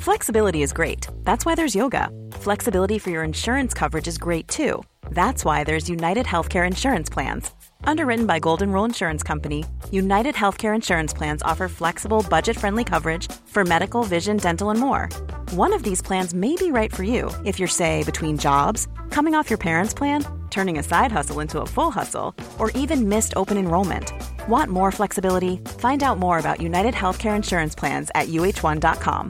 Flexibility is great. That's why there's yoga. Flexibility for your insurance coverage is great too. That's why there's United Healthcare Insurance Plans. Underwritten by Golden Rule Insurance Company, United Healthcare Insurance Plans offer flexible, budget-friendly coverage for medical, vision, dental, and more. One of these plans may be right for you if you're, say, between jobs, coming off your parents' plan, turning a side hustle into a full hustle, or even missed open enrollment. Want more flexibility? Find out more about United Healthcare Insurance Plans at uh1.com.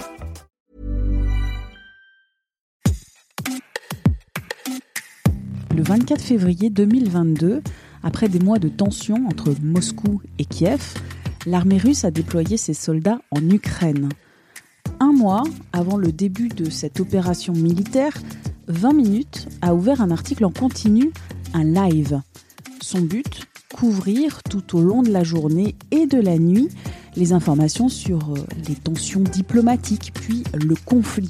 Le 24 février 2022, après des mois de tension entre Moscou et Kiev, l'armée russe a déployé ses soldats en Ukraine. Un mois avant le début de cette opération militaire, 20 minutes a ouvert un article en continu, un live. Son but, couvrir tout au long de la journée et de la nuit les informations sur les tensions diplomatiques, puis le conflit.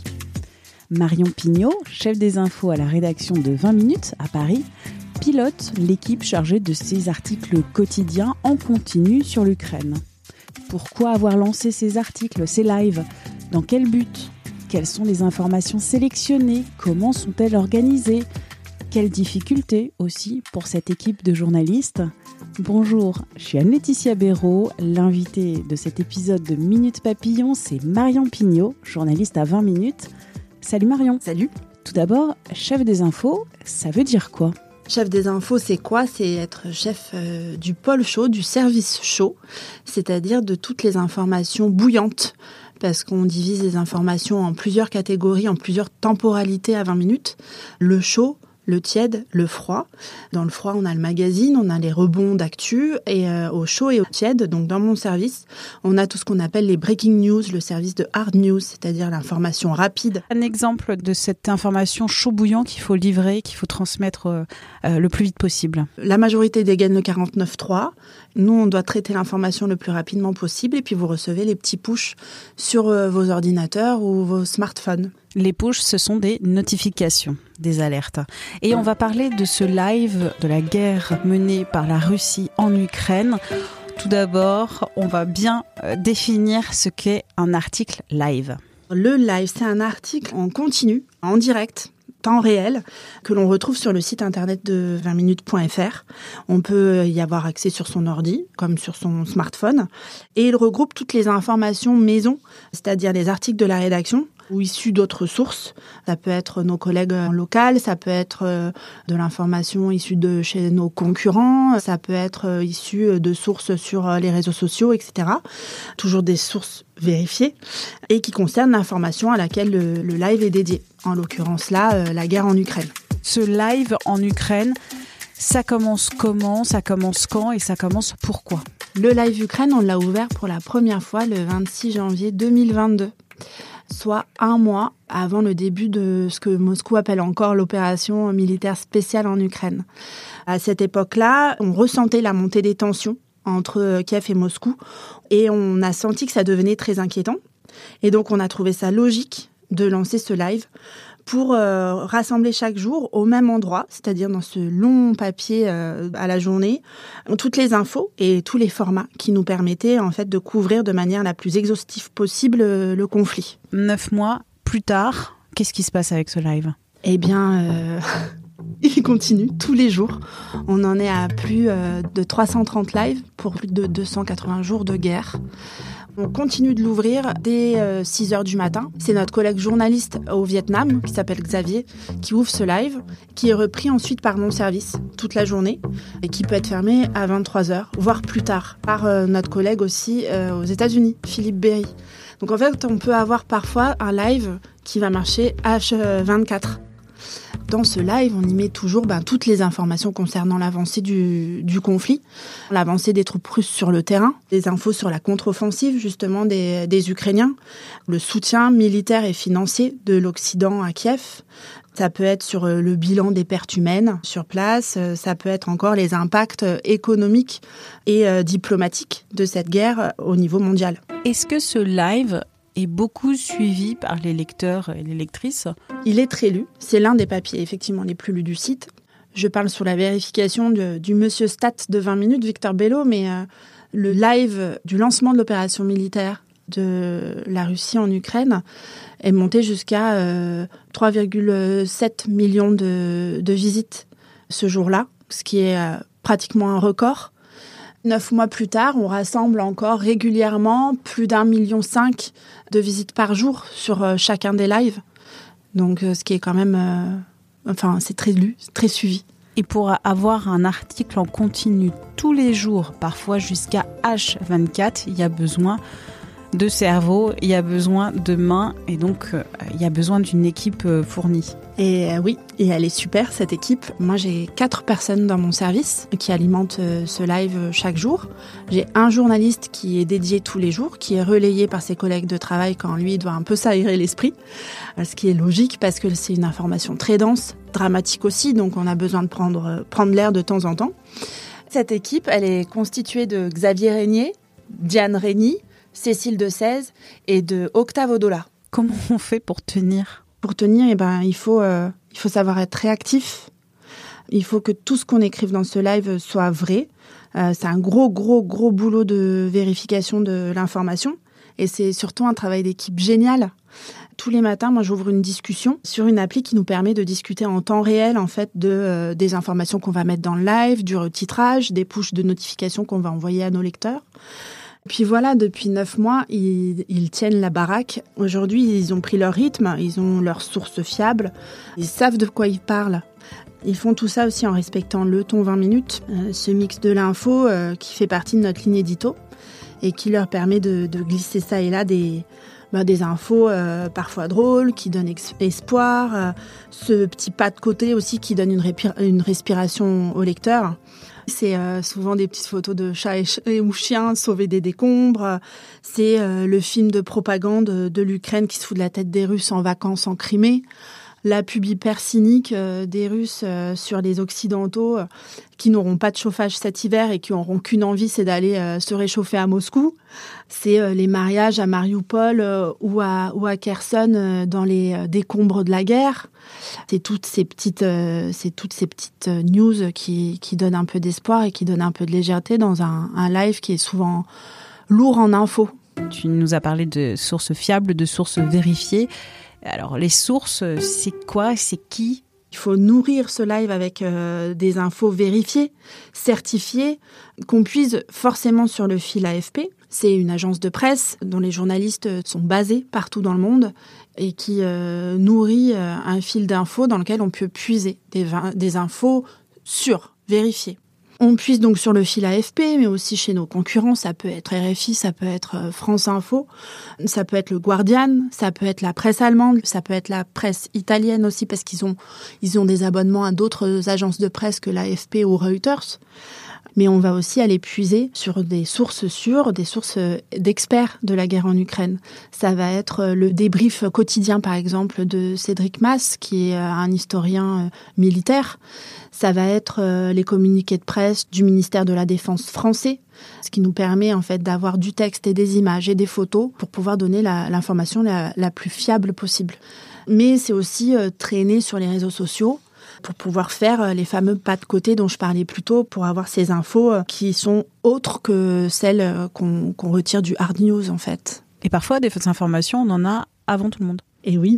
Marion Pignot, chef des infos à la rédaction de 20 minutes à Paris, pilote l'équipe chargée de ces articles quotidiens en continu sur l'Ukraine. Pourquoi avoir lancé ces articles, ces lives ? Dans quel but ? Quelles sont les informations sélectionnées ? Comment sont-elles organisées ? Quelles difficultés aussi pour cette équipe de journalistes ? Bonjour, je suis Anne-Laetitia Béraud. L'invitée de cet épisode de Minute Papillon, c'est Marion Pignot, journaliste à 20 minutes. Salut Marion. Salut. Tout d'abord, chef des infos, ça veut dire quoi ? Chef des infos, c'est quoi ? C'est être chef du pôle chaud, du service chaud, c'est-à-dire de toutes les informations bouillantes, parce qu'on divise les informations en plusieurs catégories, en plusieurs temporalités à 20 minutes. Le chaud, le tiède, le froid. Dans le froid, on a le magazine, on a les rebonds d'actu, et au chaud et au tiède, donc dans mon service, on a tout ce qu'on appelle les breaking news, le service de hard news, c'est-à-dire l'information rapide. Un exemple de cette information chaud bouillant qu'il faut livrer, qu'il faut transmettre le plus vite possible. La majorité dégaine le 49.3. Nous, on doit traiter l'information le plus rapidement possible, et puis vous recevez les petits pushs sur vos ordinateurs ou vos smartphones. Les pushs, ce sont des notifications, des alertes. Et on va parler de ce live de la guerre menée par la Russie en Ukraine. Tout d'abord, on va bien définir ce qu'est un article live. Le live, c'est un article en continu, en direct, temps réel, que l'on retrouve sur le site internet de 20minutes.fr. On peut y avoir accès sur son ordi, comme sur son smartphone. Et il regroupe toutes les informations maison, c'est-à-dire les articles de la rédaction, ou issus d'autres sources. Ça peut être nos collègues en local, ça peut être de l'information issue de chez nos concurrents, ça peut être issu de sources sur les réseaux sociaux, etc. Toujours des sources vérifiées et qui concernent l'information à laquelle le live est dédié. En l'occurrence là, la guerre en Ukraine. Ce live en Ukraine, ça commence comment ? Ça commence quand ? Et ça commence pourquoi ? Le live Ukraine, on l'a ouvert pour la première fois le 26 janvier 2022. Soit un mois avant le début de ce que Moscou appelle encore l'opération militaire spéciale en Ukraine. À cette époque-là, on ressentait la montée des tensions entre Kiev et Moscou et on a senti que ça devenait très inquiétant. Et donc, on a trouvé ça logique de lancer ce live pour rassembler chaque jour au même endroit, c'est-à-dire dans ce long papier à la journée, toutes les infos et tous les formats qui nous permettaient en fait de couvrir de manière la plus exhaustive possible le conflit. 9 mois plus tard, qu'est-ce qui se passe avec ce live ? Eh bien, il continue tous les jours. On en est à plus de 330 lives pour plus de 280 jours de guerre. On continue de l'ouvrir dès 6 heures du matin. C'est notre collègue journaliste au Vietnam, qui s'appelle Xavier, qui ouvre ce live, qui est repris ensuite par mon service toute la journée et qui peut être fermé à 23 heures, voire plus tard, par notre collègue aussi aux États-Unis, Philippe Berry. Donc en fait, on peut avoir parfois un live qui va marcher H24. Dans ce live, on y met toujours toutes les informations concernant l'avancée du conflit, l'avancée des troupes russes sur le terrain, des infos sur la contre-offensive justement des Ukrainiens, le soutien militaire et financier de l'Occident à Kiev. Ça peut être sur le bilan des pertes humaines sur place, ça peut être encore les impacts économiques et diplomatiques de cette guerre au niveau mondial. Est-ce que ce live est beaucoup suivi par les lecteurs et les lectrices ? Il est très lu. C'est l'un des papiers effectivement les plus lus du site. Je parle sous la vérification du monsieur Stat de 20 minutes, Victor Bello, mais le live du lancement de l'opération militaire de la Russie en Ukraine est monté jusqu'à 3,7 millions de visites ce jour-là, ce qui est pratiquement un record. 9 mois plus tard, on rassemble encore régulièrement plus d'1,5 million de visites par jour sur chacun des lives. Donc, ce qui est quand même... c'est très lu, très suivi. Et pour avoir un article en continu tous les jours, parfois jusqu'à H24, il y a besoin de cerveau, il y a besoin de mains et donc il y a besoin d'une équipe fournie. Et oui, et elle est super cette équipe. Moi j'ai 4 personnes dans mon service qui alimentent ce live chaque jour. J'ai un journaliste qui est dédié tous les jours, qui est relayé par ses collègues de travail quand lui doit un peu s'aérer l'esprit. Ce qui est logique parce que c'est une information très dense, dramatique aussi, donc on a besoin de prendre l'air de temps en temps. Cette équipe, elle est constituée de Xavier Régnier, Diane Régny, Cécile de 16 et de Octave Odola. Comment on fait pour tenir ? Pour tenir, il faut savoir être réactif. Il faut que tout ce qu'on écrive dans ce live soit vrai. C'est un gros boulot de vérification de l'information. Et c'est surtout un travail d'équipe génial. Tous les matins, moi, j'ouvre une discussion sur une appli qui nous permet de discuter en temps réel, en fait, des informations qu'on va mettre dans le live, du retitrage, des pushs de notifications qu'on va envoyer à nos lecteurs. Puis voilà, depuis 9 mois, ils tiennent la baraque. Aujourd'hui, ils ont pris leur rythme, ils ont leurs sources fiables, ils savent de quoi ils parlent. Ils font tout ça aussi en respectant le ton 20 minutes, ce mix de l'info qui fait partie de notre ligne édito et qui leur permet de glisser ça et là des infos parfois drôles, qui donnent espoir, ce petit pas de côté aussi qui donne une respiration au lecteur. C'est souvent des petites photos de chats ou chiens sauvés des décombres. C'est le film de propagande de l'Ukraine qui se fout de la tête des Russes en vacances en Crimée. La pub hyper cynique des Russes sur les Occidentaux qui n'auront pas de chauffage cet hiver et qui n'auront qu'une envie, c'est d'aller se réchauffer à Moscou. C'est les mariages à Mariupol ou à Kherson dans les décombres de la guerre. C'est toutes ces petites news qui donnent un peu d'espoir et qui donnent un peu de légèreté dans un live qui est souvent lourd en infos. Tu nous as parlé de sources fiables, de sources vérifiées. Alors, les sources, c'est quoi ? C'est qui ? Il faut nourrir ce live avec des infos vérifiées, certifiées, qu'on puise forcément sur le fil AFP. C'est une agence de presse dont les journalistes sont basés partout dans le monde et qui nourrit un fil d'infos dans lequel on peut puiser des infos sûres, vérifiées. On puise donc sur le fil AFP, mais aussi chez nos concurrents. Ça peut être RFI, ça peut être France Info, ça peut être le Guardian, ça peut être la presse allemande, ça peut être la presse italienne aussi, parce qu'ils ont des abonnements à d'autres agences de presse que l'AFP ou Reuters. Mais on va aussi aller puiser sur des sources sûres, des sources d'experts de la guerre en Ukraine. Ça va être le débrief quotidien, par exemple, de Cédric Masse, qui est un historien militaire. Ça va être les communiqués de presse du ministère de la Défense français, ce qui nous permet en fait d'avoir du texte et des images et des photos pour pouvoir donner l'information la plus fiable possible. Mais c'est aussi traîner sur les réseaux sociaux pour pouvoir faire les fameux pas de côté dont je parlais plus tôt, pour avoir ces infos qui sont autres que celles qu'on retire du hard news en fait. Et parfois, des fausses informations, on en a avant tout le monde. Et oui,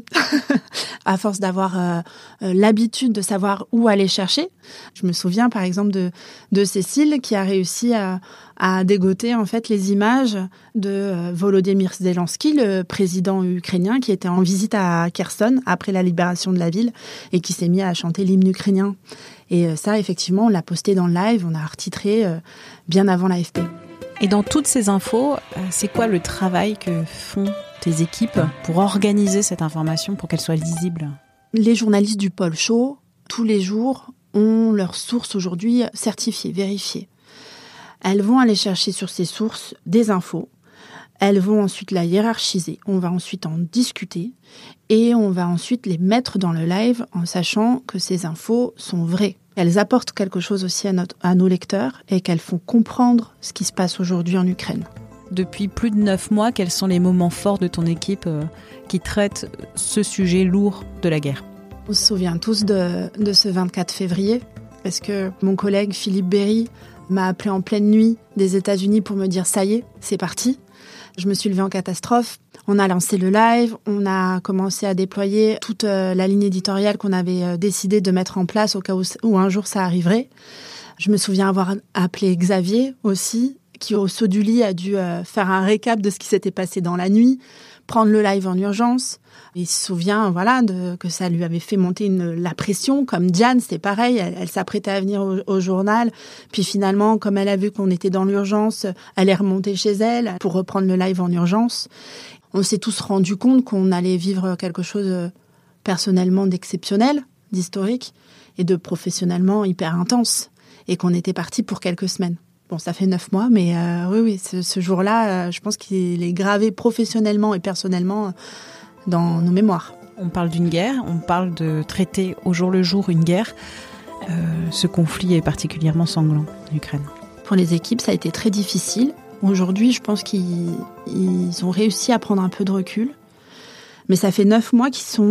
à force d'avoir l'habitude de savoir où aller chercher. Je me souviens par exemple de Cécile qui a réussi à dégoter en fait les images de Volodymyr Zelensky, le président ukrainien qui était en visite à Kherson après la libération de la ville et qui s'est mis à chanter l'hymne ukrainien. Et ça, effectivement, on l'a posté dans le live, on a retitré bien avant l'AFP. Et dans toutes ces infos, c'est quoi le travail que font tes équipes pour organiser cette information, pour qu'elle soit lisible ? Les journalistes du pôle chaud, tous les jours, ont leurs sources aujourd'hui certifiées, vérifiées. Elles vont aller chercher sur ces sources des infos. Elles vont ensuite la hiérarchiser. On va ensuite en discuter et on va ensuite les mettre dans le live en sachant que ces infos sont vraies. Elles apportent quelque chose aussi à nos lecteurs et qu'elles font comprendre ce qui se passe aujourd'hui en Ukraine. Depuis plus de 9 mois, quels sont les moments forts de ton équipe qui traitent ce sujet lourd de la guerre ? On se souvient tous de ce 24 février, parce que mon collègue Philippe Berry m'a appelé en pleine nuit des États-Unis pour me dire « ça y est, c'est parti ». Je me suis levée en catastrophe. On a lancé le live, on a commencé à déployer toute la ligne éditoriale qu'on avait décidé de mettre en place au cas où un jour ça arriverait. Je me souviens avoir appelé Xavier aussi, qui au saut du lit a dû faire un récap de ce qui s'était passé dans la nuit, prendre le live en urgence. Il se souvient que ça lui avait fait monter la pression. Comme Diane, c'était pareil, elle s'apprêtait à venir au journal. Puis finalement, comme elle a vu qu'on était dans l'urgence, elle est remontée chez elle pour reprendre le live en urgence. On s'est tous rendu compte qu'on allait vivre quelque chose personnellement d'exceptionnel, d'historique, et de professionnellement hyper intense. Et qu'on était parti pour quelques semaines. Bon, ça fait 9 mois, mais oui, ce jour-là, je pense qu'il est gravé professionnellement et personnellement dans nos mémoires. On parle d'une guerre, on parle de traiter au jour le jour une guerre. Ce conflit est particulièrement sanglant en Ukraine. Pour les équipes, ça a été très difficile. Aujourd'hui, je pense qu'ils ont réussi à prendre un peu de recul. Mais ça fait 9 mois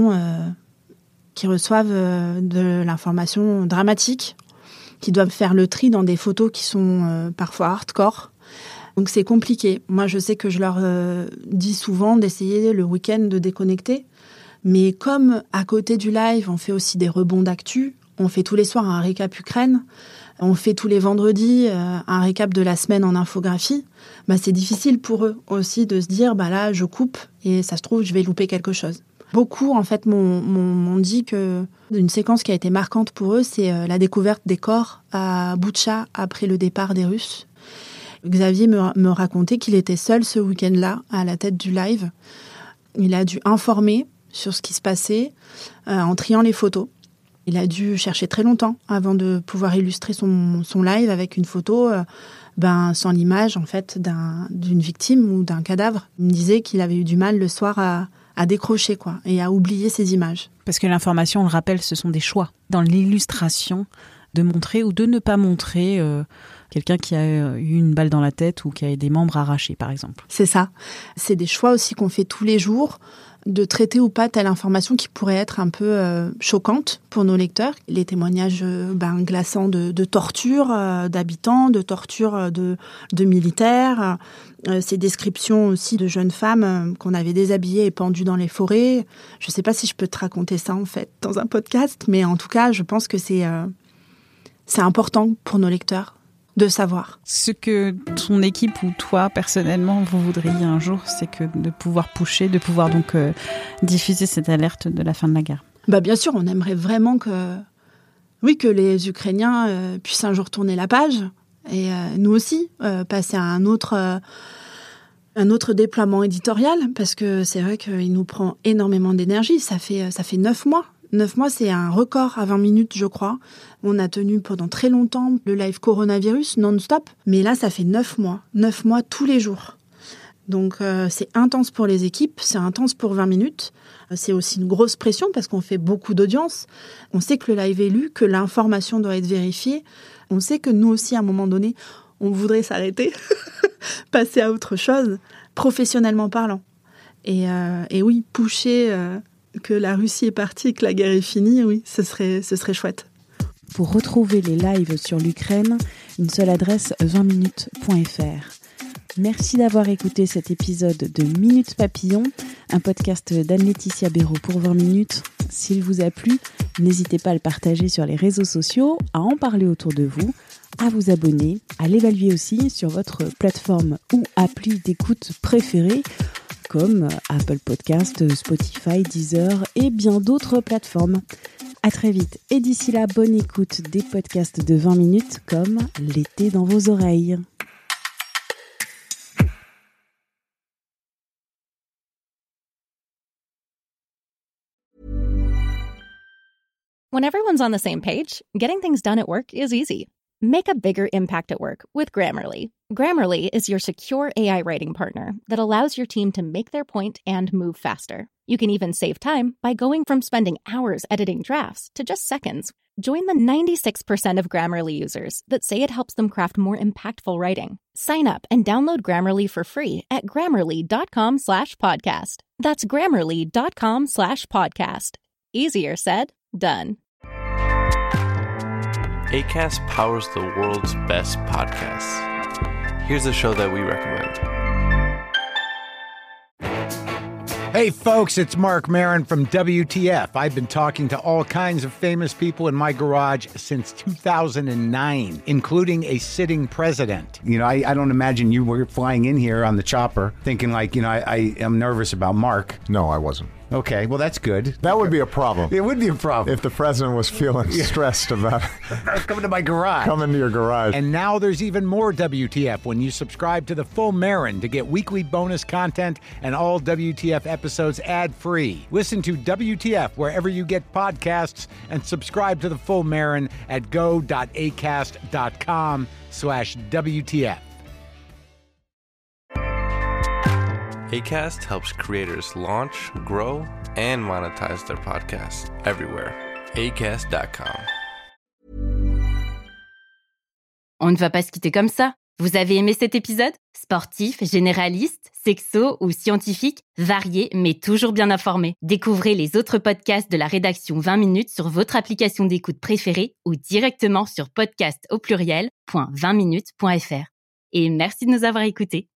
qu'ils reçoivent de l'information dramatique, qui doivent faire le tri dans des photos qui sont parfois hardcore. Donc c'est compliqué. Moi, je sais que je leur dis souvent d'essayer le week-end de déconnecter. Mais comme à côté du live, on fait aussi des rebonds d'actu, on fait tous les soirs un récap Ukraine, on fait tous les vendredis un récap de la semaine en infographie, c'est difficile pour eux aussi de se dire là, je coupe et ça se trouve, je vais louper quelque chose. Beaucoup, en fait, m'ont dit que une séquence qui a été marquante pour eux, c'est la découverte des corps à Boutcha après le départ des Russes. Xavier me racontait qu'il était seul ce week-end-là, à la tête du live. Il a dû informer sur ce qui se passait en triant les photos. Il a dû chercher très longtemps avant de pouvoir illustrer son live avec une photo sans l'image, en fait, d'une victime ou d'un cadavre. Il me disait qu'il avait eu du mal le soir à décrocher, et à oublier ces images. Parce que l'information, on le rappelle, ce sont des choix. Dans l'illustration, de montrer ou de ne pas montrer quelqu'un qui a eu une balle dans la tête ou qui a eu des membres arrachés, par exemple. C'est ça. C'est des choix aussi qu'on fait tous les jours, de traiter ou pas telle information qui pourrait être un peu choquante pour nos lecteurs. Les témoignages glaçants de torture d'habitants, de torture de militaires, ces descriptions aussi de jeunes femmes qu'on avait déshabillées et pendues dans les forêts. Je ne sais pas si je peux te raconter ça, en fait, dans un podcast, mais en tout cas, je pense que c'est important pour nos lecteurs de savoir. Ce que ton équipe ou toi, personnellement, vous voudriez un jour, c'est que de pouvoir pusher, de pouvoir donc diffuser cette alerte de la fin de la guerre. Bien sûr, on aimerait vraiment que les Ukrainiens puissent un jour tourner la page et nous aussi passer à un autre déploiement éditorial, parce que c'est vrai qu'il nous prend énormément d'énergie. Ça fait 9 mois. 9 mois, c'est un record à 20 minutes, je crois. On a tenu pendant très longtemps le live coronavirus non-stop. Mais là, ça fait 9 mois. 9 mois tous les jours. Donc, c'est intense pour les équipes. C'est intense pour 20 minutes. C'est aussi une grosse pression parce qu'on fait beaucoup d'audience. On sait que le live est lu, que l'information doit être vérifiée. On sait que nous aussi, à un moment donné, on voudrait s'arrêter, passer à autre chose, professionnellement parlant. Et oui, pusher... que la Russie est partie et que la guerre est finie, oui, ce serait chouette. Pour retrouver les lives sur l'Ukraine, une seule adresse, 20minutes.fr. Merci d'avoir écouté cet épisode de Minute Papillon, un podcast d'Anne-Laetitia Béraud pour 20 minutes. S'il vous a plu, n'hésitez pas à le partager sur les réseaux sociaux, à en parler autour de vous, à vous abonner, à l'évaluer aussi sur votre plateforme ou appli d'écoute préférée, comme Apple Podcast, Spotify, Deezer et bien d'autres plateformes. À très vite et d'ici là, bonne écoute des podcasts de 20 minutes comme l'été dans vos oreilles. When everyone's on the same page, getting things done at work is easy. Make a bigger impact at work with Grammarly. Grammarly is your secure AI writing partner that allows your team to make their point and move faster. You can even save time by going from spending hours editing drafts to just seconds. Join the 96% of Grammarly users that say it helps them craft more impactful writing. Sign up and download Grammarly for free at Grammarly.com/podcast. That's Grammarly.com/podcast. Easier said, done. Acast powers the world's best podcasts. Here's a show that we recommend. Hey folks, it's Mark Maron from WTF. I've been talking to all kinds of famous people in my garage since 2009, including a sitting president. You know, I don't imagine you were flying in here on the chopper thinking like, I am nervous about Mark. No, I wasn't. Okay, well, that's good. That would be a problem. It would be a problem. If the president was feeling stressed about coming to my garage. Coming to your garage. And now there's even more WTF when you subscribe to the Full Marin to get weekly bonus content and all WTF episodes ad-free. Listen to WTF wherever you get podcasts and subscribe to the Full Marin at go.acast.com/WTF. Acast helps creators launch, grow, and monetize their podcasts everywhere. Acast.com. On ne va pas se quitter comme ça. Vous avez aimé cet épisode ? Sportif, généraliste, sexo ou scientifique, varié mais toujours bien informé. Découvrez les autres podcasts de la rédaction 20 minutes sur votre application d'écoute préférée ou directement sur podcast@20minutes.fr. Et merci de nous avoir écoutés.